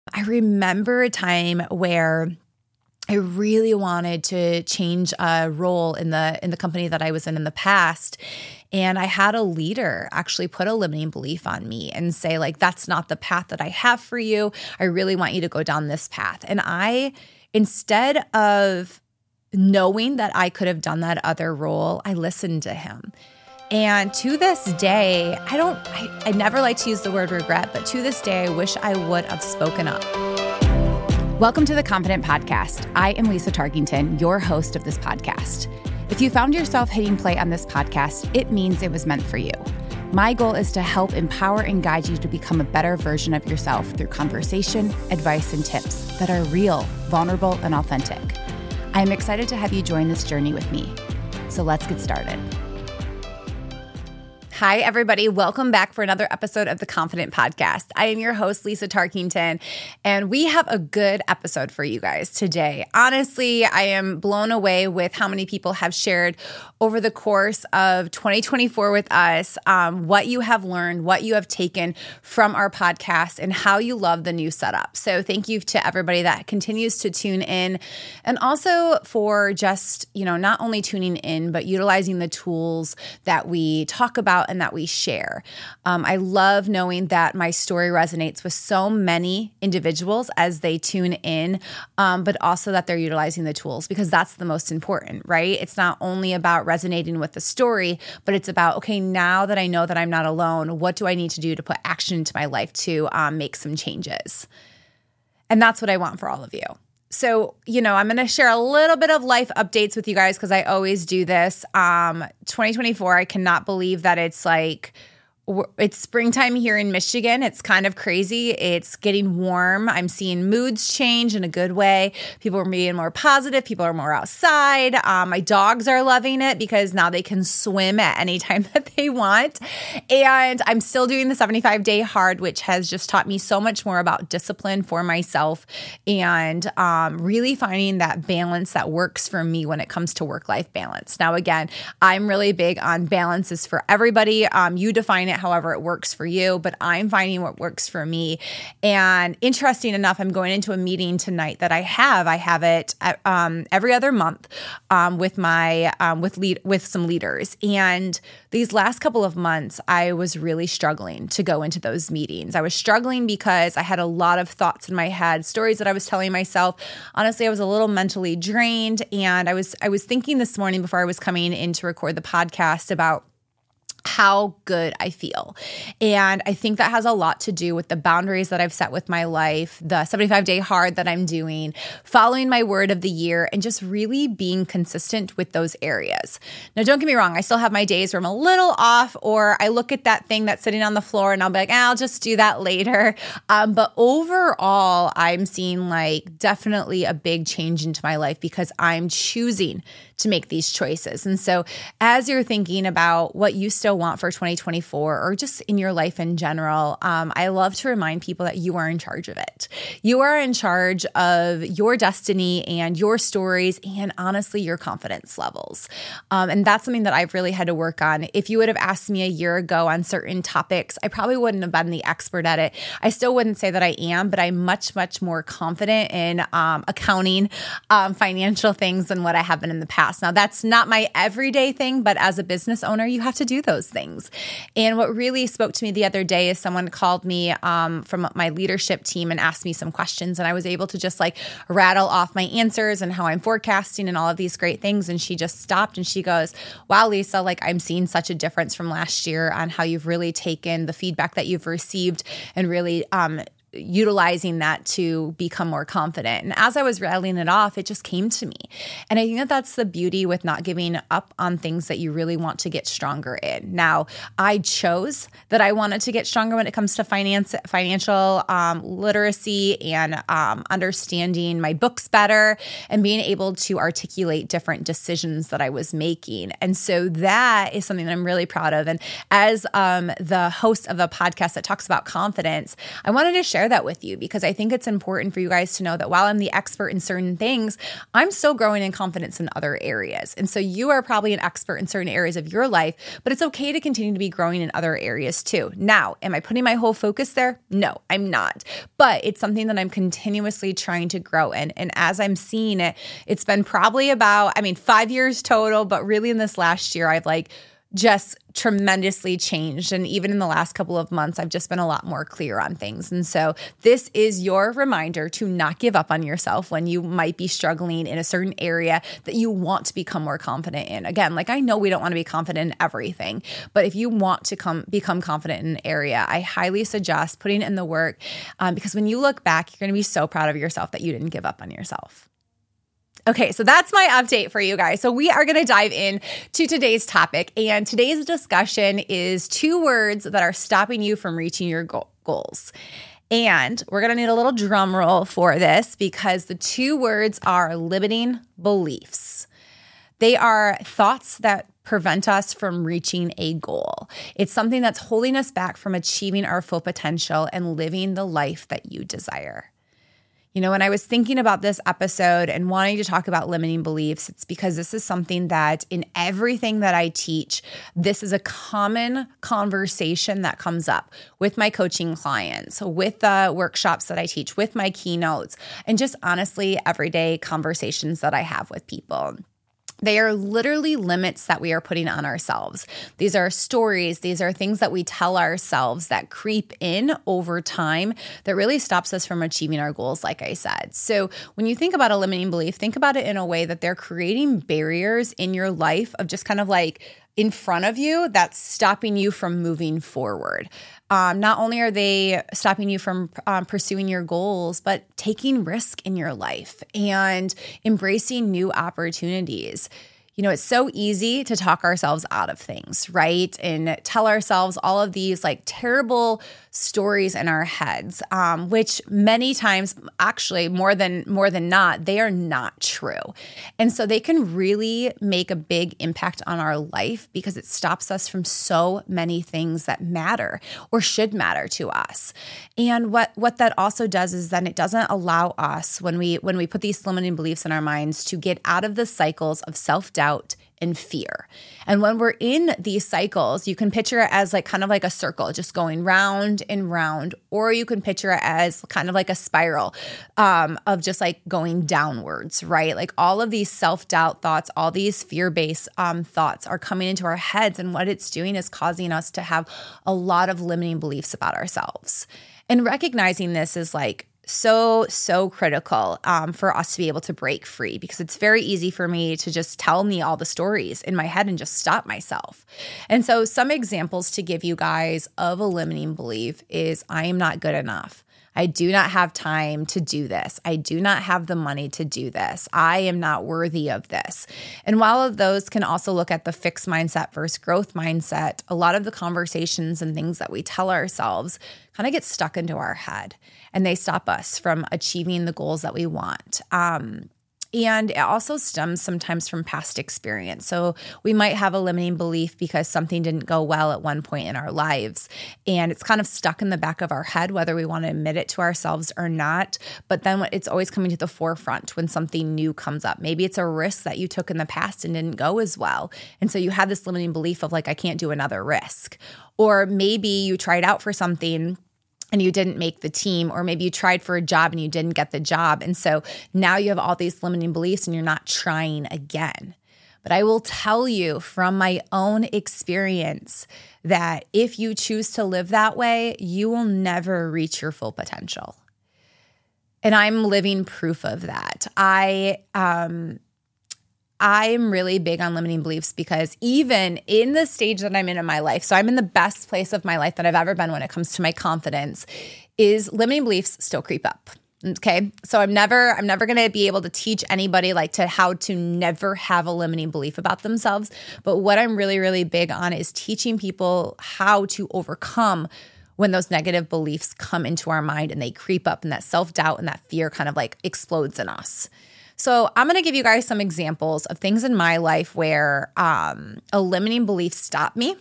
I remember a time where I really wanted to change a role in the company that I was in the past. And I had a leader actually put a limiting belief on me and say, like, that's not the path that I have for you. I really want you to go down this path. And I, instead of knowing that I could have done that other role, I listened to him. And to this day, I never like to use the word regret, but to this day, I wish I would have spoken up. Welcome to the Confident Podcast. I am Lisa Tarkington, your host of this podcast. If you found yourself hitting play on this podcast, it means it was meant for you. My goal is to help empower and guide you to become a better version of yourself through conversation, advice, and tips that are real, vulnerable, and authentic. I am excited to have you join this journey with me. So let's get started. Hi, everybody. Welcome back for another episode of the Confident Podcast. I am your host, Lisa Tarkington, and we have a good episode for you guys today. Honestly, I am blown away with how many people have shared over the course of 2024 with us what you have learned, what you have taken from our podcast, and how you love the new setup. So thank you to everybody that continues to tune in, and also for just, not only tuning in, but utilizing the tools that we talk about and that we share. I love knowing that my story resonates with so many individuals as they tune in, but also that they're utilizing the tools, because that's the most important, right? It's not only about resonating with the story, but it's about, okay, now that I know that I'm not alone, what do I need to do to put action into my life to make some changes? And that's what I want for all of you. So, I'm going to share a little bit of life updates with you guys because I always do this. 2024, I cannot believe that it's springtime here in Michigan. It's kind of crazy. It's getting warm. I'm seeing moods change in a good way. People are being more positive. People are more outside. My dogs are loving it because now they can swim at any time that they want. And I'm still doing the 75-day hard, which has just taught me so much more about discipline for myself and really finding that balance that works for me when it comes to work-life balance. Now, again, I'm really big on balances for everybody. You define it however it works for you, but I'm finding what works for me. And interesting enough, I'm going into a meeting tonight that I have it every other month with some leaders. And these last couple of months, I was really struggling to go into those meetings. I was struggling because I had a lot of thoughts in my head, stories that I was telling myself. Honestly, I was a little mentally drained, and I was thinking this morning before I was coming in to record the podcast about how good I feel. And I think that has a lot to do with the boundaries that I've set with my life, the 75-day hard that I'm doing, following my word of the year, and just really being consistent with those areas. Now, don't get me wrong. I still have my days where I'm a little off, or I look at that thing that's sitting on the floor and I'll be like, I'll just do that later. But overall, I'm seeing definitely a big change into my life because I'm choosing to make these choices. And so as you're thinking about what you still want for 2024 or just in your life in general, I love to remind people that you are in charge of it. You are in charge of your destiny and your stories and honestly, your confidence levels. And that's something that I've really had to work on. If you would have asked me a year ago on certain topics, I probably wouldn't have been the expert at it. I still wouldn't say that I am, but I'm much, much more confident in accounting, financial things than what I have been in the past. Now, that's not my everyday thing, but as a business owner, you have to do those things. And what really spoke to me the other day is someone called me from my leadership team and asked me some questions, and I was able to just rattle off my answers and how I'm forecasting and all of these great things. And she just stopped and she goes, wow, Lisa, I'm seeing such a difference from last year on how you've really taken the feedback that you've received and really utilizing that to become more confident. And as I was rattling it off, it just came to me. And I think that that's the beauty with not giving up on things that you really want to get stronger in. Now, I chose that I wanted to get stronger when it comes to financial literacy and understanding my books better and being able to articulate different decisions that I was making. And so that is something that I'm really proud of. And as the host of a podcast that talks about confidence, I wanted to share share that with you because I think it's important for you guys to know that while I'm the expert in certain things, I'm still growing in confidence in other areas. And so you are probably an expert in certain areas of your life, but it's okay to continue to be growing in other areas too. Now, am I putting my whole focus there? No, I'm not. But it's something that I'm continuously trying to grow in. And as I'm seeing it, it's been probably about, 5 years total, but really in this last year, I've just tremendously changed. And even in the last couple of months, I've just been a lot more clear on things. And so this is your reminder to not give up on yourself when you might be struggling in a certain area that you want to become more confident in. Again, I know we don't want to be confident in everything, but if you want to become confident in an area, I highly suggest putting in the work because when you look back, you're going to be so proud of yourself that you didn't give up on yourself. Okay, so that's my update for you guys. So we are going to dive in to today's topic. And today's discussion is 2 words that are stopping you from reaching your goals. And we're going to need a little drum roll for this because the 2 words are limiting beliefs. They are thoughts that prevent us from reaching a goal. It's something that's holding us back from achieving our full potential and living the life that you desire. When I was thinking about this episode and wanting to talk about limiting beliefs, it's because this is something that in everything that I teach, this is a common conversation that comes up with my coaching clients, with the workshops that I teach, with my keynotes, and just honestly, everyday conversations that I have with people. They are literally limits that we are putting on ourselves. These are stories. These are things that we tell ourselves that creep in over time that really stops us from achieving our goals, like I said. So when you think about a limiting belief, think about it in a way that they're creating barriers in your life of just kind of in front of you that's stopping you from moving forward. Not only are they stopping you from pursuing your goals, but taking risk in your life and embracing new opportunities. It's so easy to talk ourselves out of things, right? And tell ourselves all of these terrible stories in our heads, which many times, actually more than not, they are not true. And so they can really make a big impact on our life because it stops us from so many things that matter or should matter to us. And what that also does is then it doesn't allow us when we put these limiting beliefs in our minds to get out of the cycles of self-doubt and fear. And when we're in these cycles, you can picture it as kind of like a circle, just going round and round, or you can picture it as kind of like a spiral of just going downwards, right? All of these self-doubt thoughts, all these fear-based thoughts are coming into our heads. And what it's doing is causing us to have a lot of limiting beliefs about ourselves. And recognizing this is so critical for us to be able to break free because it's very easy for me to just tell me all the stories in my head and just stop myself. And so some examples to give you guys of a limiting belief is I am not good enough. I do not have time to do this. I do not have the money to do this. I am not worthy of this. And while of those can also look at the fixed mindset versus growth mindset, a lot of the conversations and things that we tell ourselves kind of get stuck into our head and they stop us from achieving the goals that we want. And it also stems sometimes from past experience. So we might have a limiting belief because something didn't go well at one point in our lives. And it's kind of stuck in the back of our head, whether we want to admit it to ourselves or not. But then it's always coming to the forefront when something new comes up. Maybe it's a risk that you took in the past and didn't go as well. And so you have this limiting belief of I can't do another risk. Or maybe you tried out for something and you didn't make the team, or maybe you tried for a job and you didn't get the job. And so now you have all these limiting beliefs and you're not trying again. But I will tell you from my own experience that if you choose to live that way, you will never reach your full potential. And I'm living proof of that. I'm really big on limiting beliefs because even in the stage that I'm in my life, so I'm in the best place of my life that I've ever been when it comes to my confidence, is limiting beliefs still creep up. Okay. So I'm never going to be able to teach anybody how to never have a limiting belief about themselves. But what I'm really, really big on is teaching people how to overcome when those negative beliefs come into our mind and they creep up and that self-doubt and that fear kind of explodes in us. So I'm going to give you guys some examples of things in my life where a limiting belief stopped me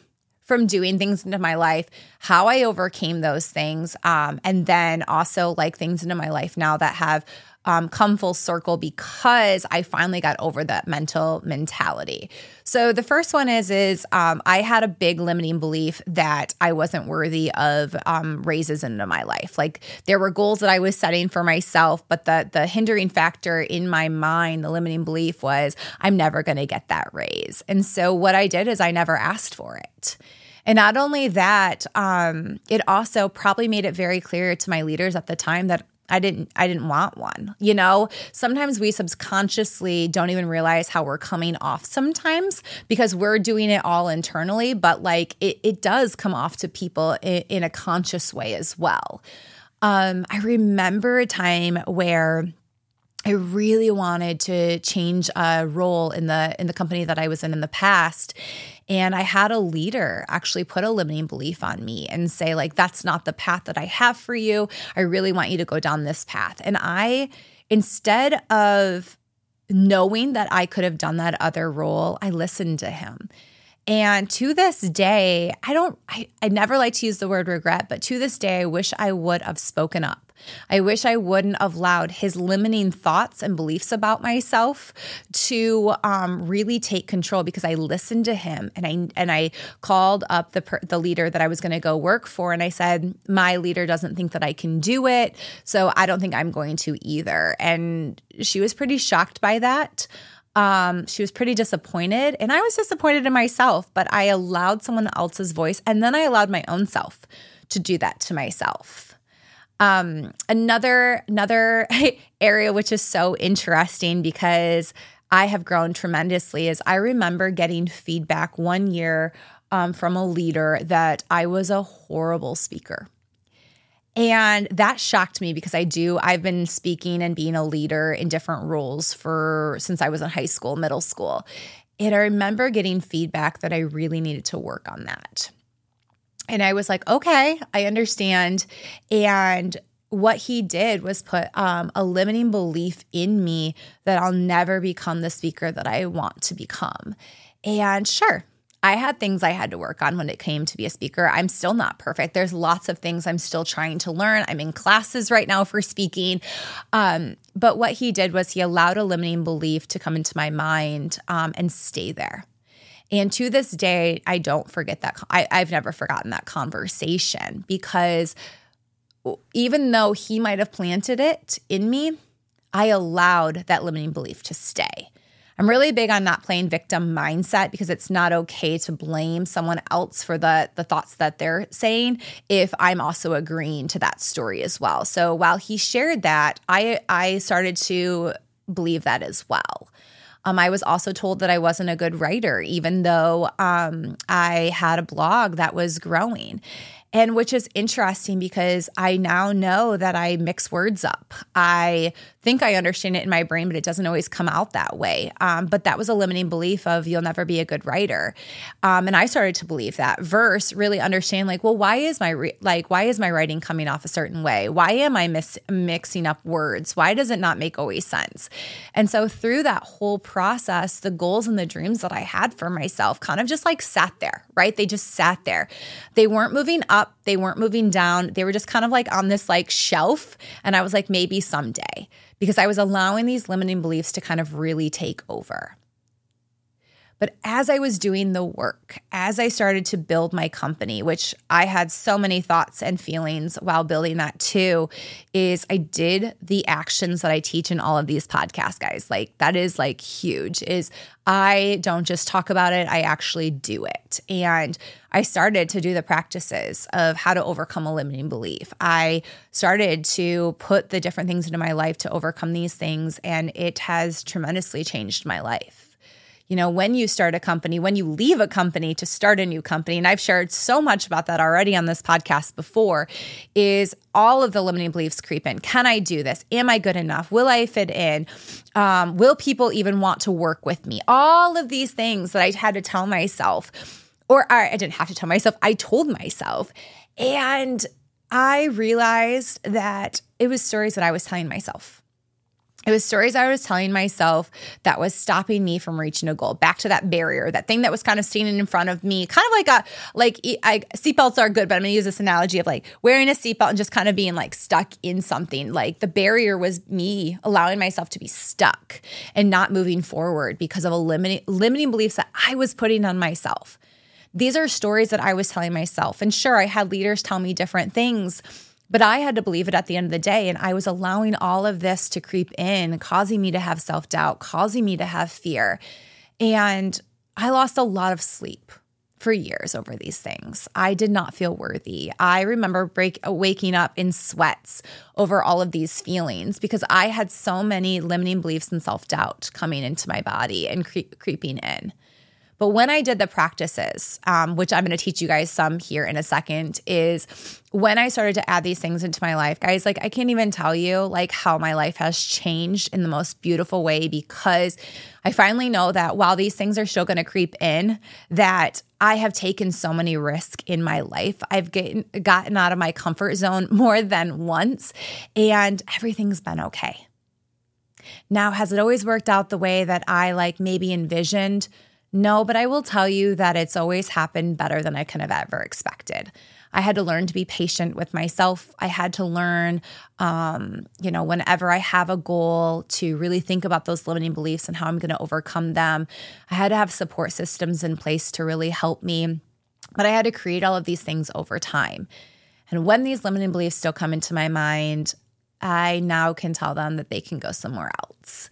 from doing things into my life, how I overcame those things, and then also like things into my life now that have come full circle because I finally got over that mental mentality. So the first one is I had a big limiting belief that I wasn't worthy of raises into my life. Like there were goals that I was setting for myself, but the hindering factor in my mind, the limiting belief was I'm never going to get that raise. And so what I did is I never asked for it. And not only that, it also probably made it very clear to my leaders at the time that I didn't want one. You know, sometimes we subconsciously don't even realize how we're coming off sometimes because we're doing it all internally, but like it does come off to people in a conscious way as well. I remember a time where I really wanted to change a role in the company that I was in the past. And I had a leader actually put a limiting belief on me and say, like, that's not the path that I have for you. I really want you to go down this path. And I, instead of knowing that I could have done that other role, I listened to him. And to this day, I never like to use the word regret, but to this day, I wish I would have spoken up. I wish I wouldn't have allowed his limiting thoughts and beliefs about myself to really take control, because I listened to him and I called up the leader that I was going to go work for, and I said, my leader doesn't think that I can do it, so I don't think I'm going to either. And she was pretty shocked by that. She was pretty disappointed, and I was disappointed in myself, but I allowed someone else's voice, and then I allowed my own self to do that to myself. Another area which is so interesting because I have grown tremendously is I remember getting feedback one year from a leader that I was a horrible speaker. And that shocked me because I've been speaking and being a leader in different roles since I was in high school, middle school. And I remember getting feedback that I really needed to work on that. And I was like, okay, I understand. And what he did was put a limiting belief in me that I'll never become the speaker that I want to become. And sure, I had things I had to work on when it came to be a speaker. I'm still not perfect. There's lots of things I'm still trying to learn. I'm in classes right now for speaking. But what he did was he allowed a limiting belief to come into my mind and stay there. And to this day, I don't forget that. I've never forgotten that conversation, because even though he might have planted it in me, I allowed that limiting belief to stay. I'm really big on not playing victim mindset, because it's not okay to blame someone else for the thoughts that they're saying if I'm also agreeing to that story as well. So while he shared that, I started to believe that as well. I was also told that I wasn't a good writer, even though I had a blog that was growing. And which is interesting because I now know that I mix words up. I think I understand it in my brain, but it doesn't always come out that way. But that was a limiting belief of you'll never be a good writer. And I started to believe that versus really understand like, well, why is my writing coming off a certain way? Why am I mixing up words? Why does it not make always sense? And so through that whole process, the goals and the dreams that I had for myself kind of just like sat there, right? They just sat there. They weren't moving up. They weren't moving down. They were just kind of like on this like shelf. And I was like, maybe someday, because I was allowing these limiting beliefs to kind of really take over. But as I was doing the work, as I started to build my company, which I had so many thoughts and feelings while building that too, is I did the actions that I teach in all of these podcasts, guys. Like that is like huge, is I don't just talk about it, I actually do it. And I started to do the practices of how to overcome a limiting belief. I started to put the different things into my life to overcome these things, and it has tremendously changed my life. You know, when you start a company, when you leave a company to start a new company, and I've shared so much about that already on this podcast before, is all of the limiting beliefs creep in. Can I do this? Am I good enough? Will I fit in? Will people even want to work with me? All of these things that I had to tell myself, or I didn't have to tell myself, I told myself. And I realized that it was stories that I was telling myself. It was stories I was telling myself that was stopping me from reaching a goal. Back to that barrier, that thing that was kind of standing in front of me, kind of seatbelts are good, but I'm going to use this analogy of like wearing a seatbelt and just kind of being like stuck in something. Like the barrier was me allowing myself to be stuck and not moving forward because of limiting beliefs that I was putting on myself. These are stories that I was telling myself. And sure, I had leaders tell me different things, but I had to believe it at the end of the day. And I was allowing all of this to creep in, causing me to have self-doubt, causing me to have fear. And I lost a lot of sleep for years over these things. I did not feel worthy. I remember waking up in sweats over all of these feelings because I had so many limiting beliefs and self-doubt coming into my body and creeping in. But when I did the practices, which I'm going to teach you guys some here in a second, is when I started to add these things into my life, guys, like I can't even tell you like how my life has changed in the most beautiful way, because I finally know that while these things are still going to creep in, that I have taken so many risks in my life. I've gotten out of my comfort zone more than once, and everything's been okay. Now, has it always worked out the way that I like maybe envisioned? No, but I will tell you that it's always happened better than I could have ever expected. I had to learn to be patient with myself. I had to learn, whenever I have a goal, to really think about those limiting beliefs and how I'm going to overcome them. I had to have support systems in place to really help me, but I had to create all of these things over time. And when these limiting beliefs still come into my mind, I now can tell them that they can go somewhere else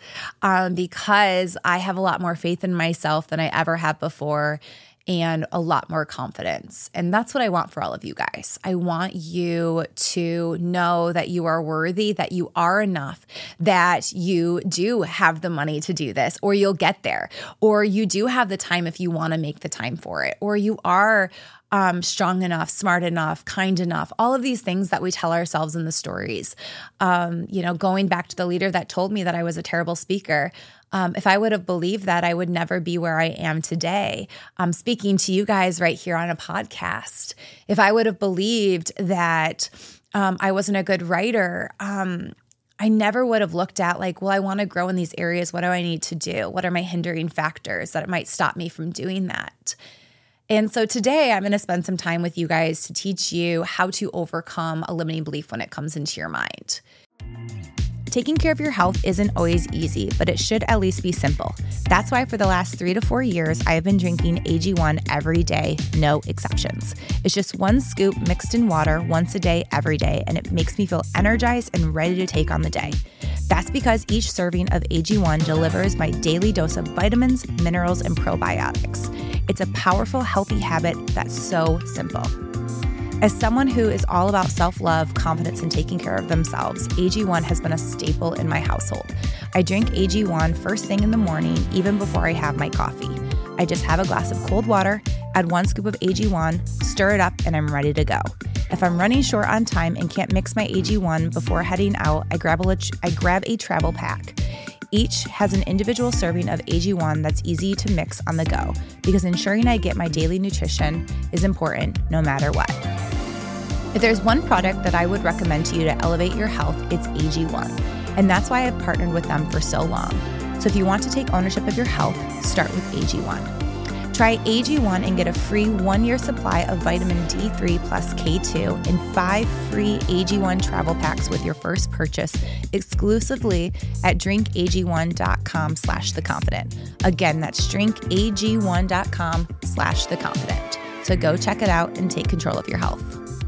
because I have a lot more faith in myself than I ever have before and a lot more confidence. And that's what I want for all of you guys. I want you to know that you are worthy, that you are enough, that you do have the money to do this, or you'll get there, or you do have the time if you want to make the time for it, or you are strong enough, smart enough, kind enough, all of these things that we tell ourselves in the stories. Going back to the leader that told me that I was a terrible speaker, if I would have believed that, I would never be where I am today. I'm speaking to you guys right here on a podcast. If I would have believed that I wasn't a good writer, I never would have looked at like, well, I want to grow in these areas. What do I need to do? What are my hindering factors that might stop me from doing that? And so today I'm going to spend some time with you guys to teach you how to overcome a limiting belief when it comes into your mind. Taking care of your health isn't always easy, but it should at least be simple. That's why for the last 3 to 4 years, I have been drinking AG1 every day, no exceptions. It's just 1 scoop mixed in water once a day, every day, and it makes me feel energized and ready to take on the day. That's because each serving of AG1 delivers my daily dose of vitamins, minerals, and probiotics. It's a powerful, healthy habit that's so simple. As someone who is all about self-love, confidence, and taking care of themselves, AG1 has been a staple in my household. I drink AG1 first thing in the morning, even before I have my coffee. I just have a glass of cold water, add 1 scoop of AG1, stir it up, and I'm ready to go. If I'm running short on time and can't mix my AG1 before heading out, I grab a travel pack. Each has an individual serving of AG1 that's easy to mix on the go, because ensuring I get my daily nutrition is important no matter what. If there's one product that I would recommend to you to elevate your health, it's AG1. And that's why I've partnered with them for so long. So if you want to take ownership of your health, start with AG1. Try AG1 and get a free 1-year supply of vitamin D3 plus K2 and 5 free AG1 travel packs with your first purchase exclusively at drinkag1.com/theconfident. Again, that's drinkag1.com/theconfident. So go check it out and take control of your health.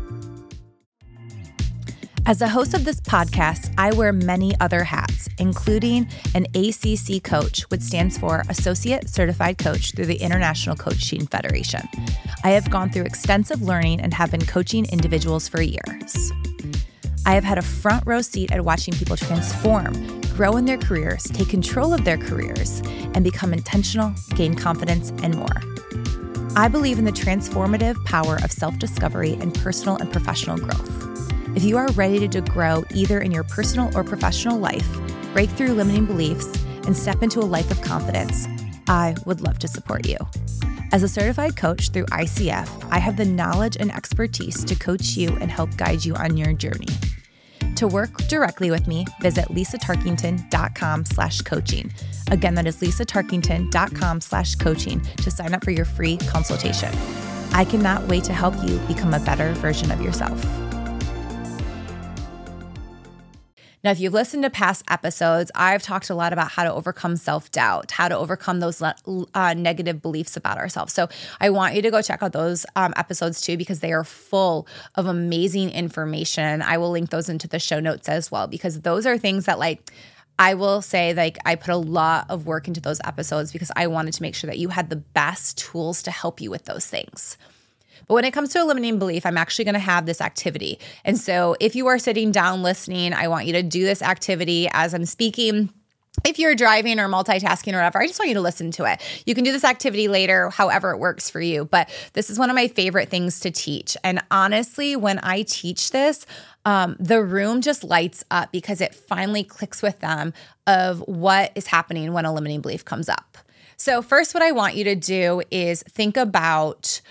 As the host of this podcast, I wear many other hats, including an ACC coach, which stands for Associate Certified Coach through the International Coaching Federation. I have gone through extensive learning and have been coaching individuals for years. I have had a front row seat at watching people transform, grow in their careers, take control of their careers, and become intentional, gain confidence, and more. I believe in the transformative power of self-discovery and personal and professional growth. If you are ready to grow either in your personal or professional life, break through limiting beliefs, and step into a life of confidence, I would love to support you. As a certified coach through ICF, I have the knowledge and expertise to coach you and help guide you on your journey. To work directly with me, visit lisatarkington.com/coaching. Again, that is lisatarkington.com/coaching to sign up for your free consultation. I cannot wait to help you become a better version of yourself. Now, if you've listened to past episodes, I've talked a lot about how to overcome self-doubt, how to overcome those negative beliefs about ourselves. So I want you to go check out those episodes too, because they are full of amazing information. I will link those into the show notes as well, because those are things that I will say I put a lot of work into those episodes because I wanted to make sure that you had the best tools to help you with those things. But when it comes to a limiting belief, I'm actually going to have this activity. And so if you are sitting down listening, I want you to do this activity as I'm speaking. If you're driving or multitasking or whatever, I just want you to listen to it. You can do this activity later, however it works for you. But this is one of my favorite things to teach. And honestly, when I teach this, the room just lights up because it finally clicks with them of what is happening when a limiting belief comes up. So first, what I want you to do is think about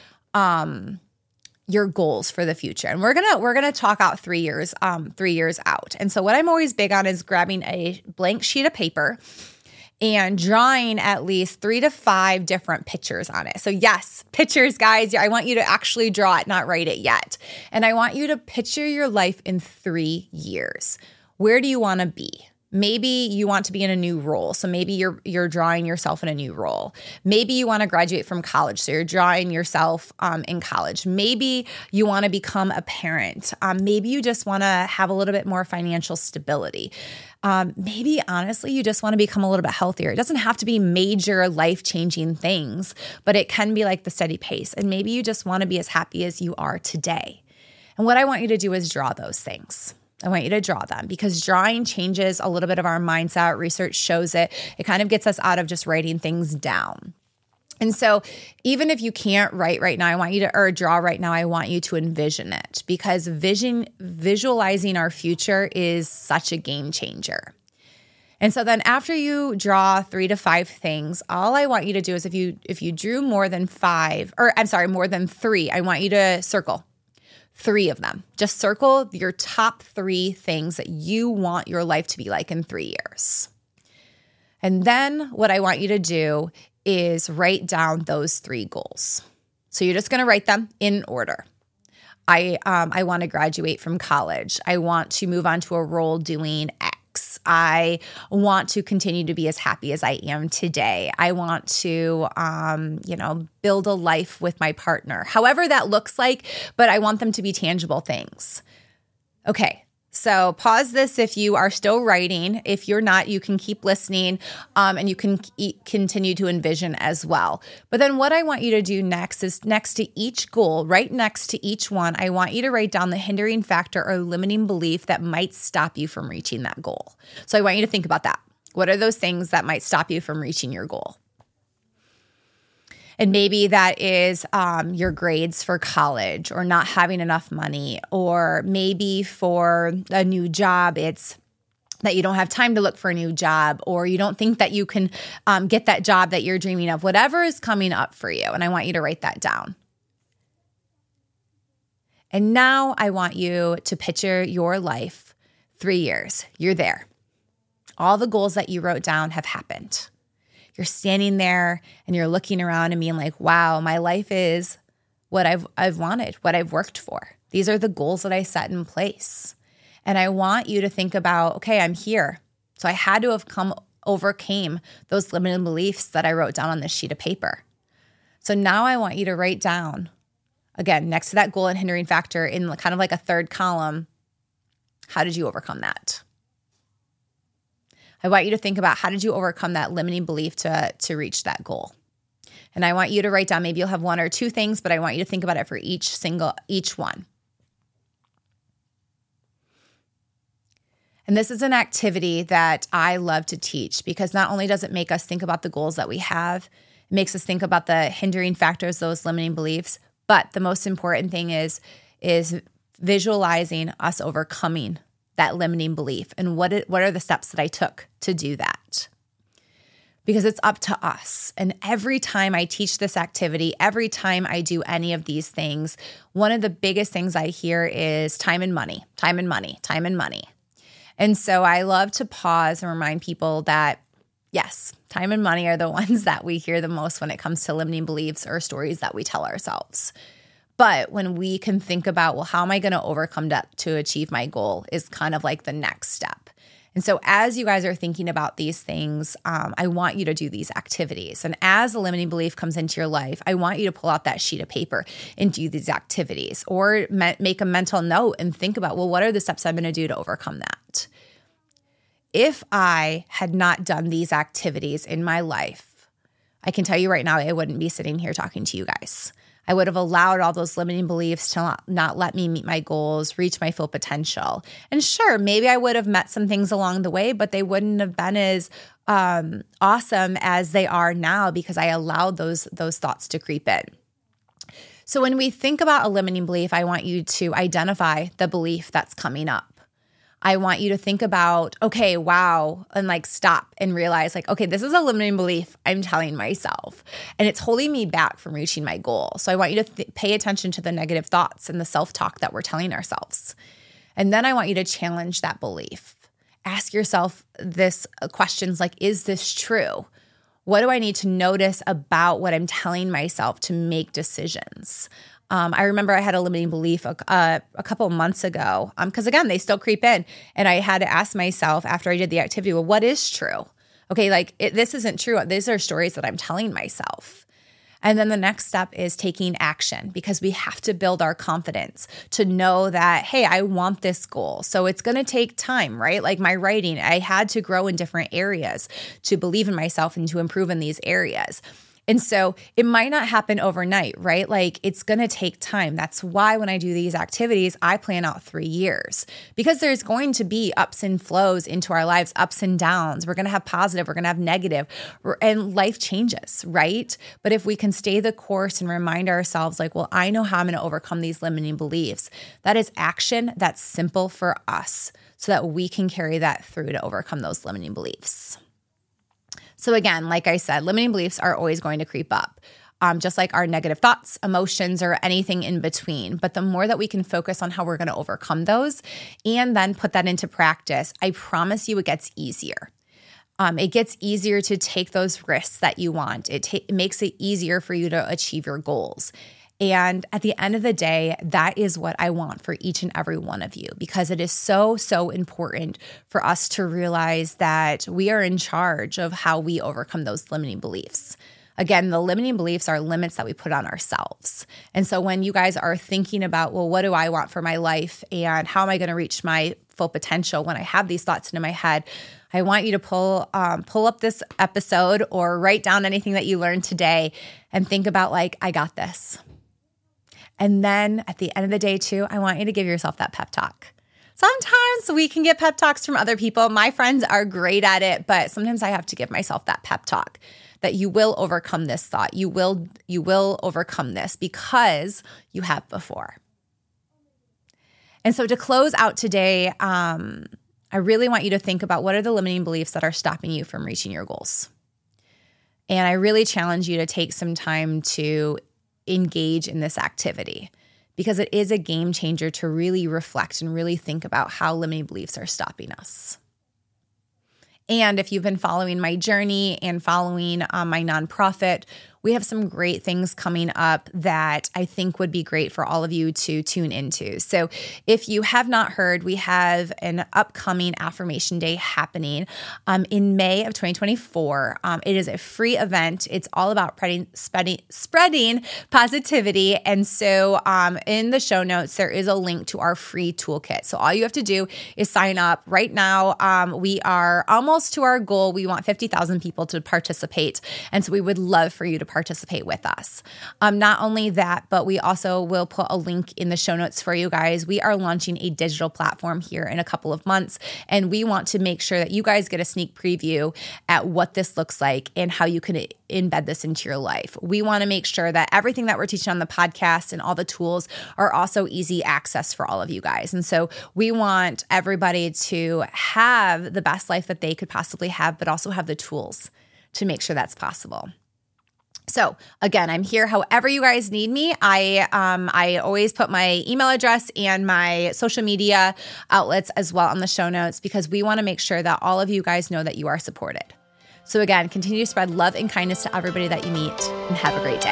your goals for the future. And we're gonna talk out 3 years out. And so what I'm always big on is grabbing a blank sheet of paper and drawing at least 3 to 5 different pictures on it. So yes, pictures, guys. I want you to actually draw it, not write it yet. And I want you to picture your life in 3 years. Where do you want to be? Maybe you want to be in a new role. So maybe you're drawing yourself in a new role. Maybe you want to graduate from college. So you're drawing yourself in college. Maybe you want to become a parent. Maybe you just want to have a little bit more financial stability. Maybe honestly, you just want to become a little bit healthier. It doesn't have to be major life-changing things, but it can be like the steady pace. And maybe you just want to be as happy as you are today. And what I want you to do is draw those things. I want you to draw them because drawing changes a little bit of our mindset. Research shows it. It kind of gets us out of just writing things down. And so even if you can't write right now, I want you to, or draw right now, I want you to envision it because visualizing our future is such a game changer. And so then after you draw 3 to 5 things, all I want you to do is if you drew more than 3, I want you to circle 3 of them. Just circle your top 3 things that you want your life to be like in 3 years. And then what I want you to do is write down those 3 goals. So you're just going to write them in order. I want to graduate from college. I want to move on to a role doing X. I want to continue to be as happy as I am today. I want to, build a life with my partner, however that looks like, but I want them to be tangible things. Okay. So pause this if you are still writing. If you're not, you can keep listening and you can continue to envision as well. But then what I want you to do next is next to each goal, right next to each one, I want you to write down the hindering factor or limiting belief that might stop you from reaching that goal. So I want you to think about that. What are those things that might stop you from reaching your goal? And maybe that is your grades for college or not having enough money, or maybe for a new job, it's that you don't have time to look for a new job, or you don't think that you can get that job that you're dreaming of, whatever is coming up for you. And I want you to write that down. And now I want you to picture your life 3 years. You're there. All the goals that you wrote down have happened. You're standing there and you're looking around and being like, wow, my life is what I've wanted, what I've worked for. These are the goals that I set in place. And I want you to think about, okay, I'm here. So I had to have overcame those limiting beliefs that I wrote down on this sheet of paper. So now I want you to write down, again, next to that goal and hindering factor in kind of like a third column, how did you overcome that? I want you to think about how did you overcome that limiting belief to reach that goal. And I want you to write down, maybe you'll have 1 or 2 things, but I want you to think about it for each one. And this is an activity that I love to teach because not only does it make us think about the goals that we have, it makes us think about the hindering factors, those limiting beliefs, but the most important thing is visualizing us overcoming that limiting belief and what are the steps that I took to do that. Because it's up to us. And every time I teach this activity, every time I do any of these things, one of the biggest things I hear is time and money, time and money, time and money. And so I love to pause and remind people that, yes, time and money are the ones that we hear the most when it comes to limiting beliefs or stories that we tell ourselves. But when we can think about, well, how am I going to overcome that to achieve my goal is kind of like the next step. And so as you guys are thinking about these things, I want you to do these activities. And as a limiting belief comes into your life, I want you to pull out that sheet of paper and do these activities, or make a mental note and think about, well, what are the steps I'm going to do to overcome that? If I had not done these activities in my life, I can tell you right now, I wouldn't be sitting here talking to you guys. I would have allowed all those limiting beliefs to not let me meet my goals, reach my full potential. And sure, maybe I would have met some things along the way, but they wouldn't have been as awesome as they are now because I allowed those thoughts to creep in. So when we think about a limiting belief, I want you to identify the belief that's coming up. I want you to think about, okay, wow, and like stop and realize like, okay, this is a limiting belief I'm telling myself, and it's holding me back from reaching my goal. So I want you to pay attention to the negative thoughts and the self-talk that we're telling ourselves. And then I want you to challenge that belief. Ask yourself this questions like, is this true? What do I need to notice about what I'm telling myself to make decisions? I remember I had a limiting belief a couple of months ago because, again, they still creep in. And I had to ask myself after I did the activity, well, what is true? Okay, like this isn't true. These are stories that I'm telling myself. And then the next step is taking action, because we have to build our confidence to know that, hey, I want this goal. So it's going to take time, right? Like my writing, I had to grow in different areas to believe in myself and to improve in these areas. And so it might not happen overnight, right? Like it's going to take time. That's why when I do these activities, I plan out 3 years, because there's going to be ups and flows into our lives, ups and downs. We're going to have positive, we're going to have negative, and life changes, right? But if we can stay the course and remind ourselves like, well, I know how I'm going to overcome these limiting beliefs. That is action that's simple for us so that we can carry that through to overcome those limiting beliefs. So again, like I said, limiting beliefs are always going to creep up, just like our negative thoughts, emotions, or anything in between. But the more that we can focus on how we're going to overcome those and then put that into practice, I promise you it gets easier. It gets easier to take those risks that you want. It makes it easier for you to achieve your goals. And at the end of the day, that is what I want for each and every one of you, because it is so, so important for us to realize that we are in charge of how we overcome those limiting beliefs. Again, the limiting beliefs are limits that we put on ourselves. And so when you guys are thinking about, well, what do I want for my life and how am I going to reach my full potential when I have these thoughts into my head, I want you to pull up this episode or write down anything that you learned today and think about like, I got this. And then at the end of the day too, I want you to give yourself that pep talk. Sometimes we can get pep talks from other people. My friends are great at it, but sometimes I have to give myself that pep talk that you will overcome this thought. You will overcome this because you have before. And so to close out today, I really want you to think about what are the limiting beliefs that are stopping you from reaching your goals. And I really challenge you to take some time to engage in this activity, because it is a game changer to really reflect and really think about how limiting beliefs are stopping us. And if you've been following my journey and following my nonprofit, we have some great things coming up that I think would be great for all of you to tune into. So if you have not heard, we have an upcoming Affirmation Day happening in May of 2024. It is a free event. It's all about spreading positivity. And so in the show notes, there is a link to our free toolkit. So all you have to do is sign up. Right now, we are almost to our goal. We want 50,000 people to participate. And so we would love for you to participate with us. Not only that, but we also will put a link in the show notes for you guys. We are launching a digital platform here in a couple of months, and we want to make sure that you guys get a sneak preview at what this looks like and how you can embed this into your life. We want to make sure that everything that we're teaching on the podcast and all the tools are also easy access for all of you guys. And so we want everybody to have the best life that they could possibly have, but also have the tools to make sure that's possible. So again, I'm here however you guys need me. I always put my email address and my social media outlets as well on the show notes because we want to make sure that all of you guys know that you are supported. So again, continue to spread love and kindness to everybody that you meet, and have a great day.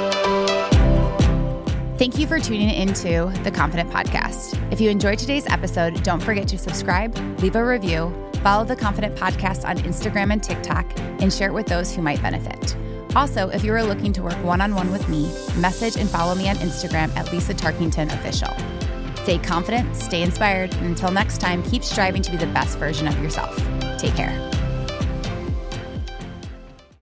Thank you for tuning into the Confident Podcast. If you enjoyed today's episode, don't forget to subscribe, leave a review, follow the Confident Podcast on Instagram and TikTok, and share it with those who might benefit. Also, if you are looking to work one-on-one with me, message and follow me on Instagram at Lisa Tarkington Official. Stay confident, stay inspired, and until next time, keep striving to be the best version of yourself. Take care.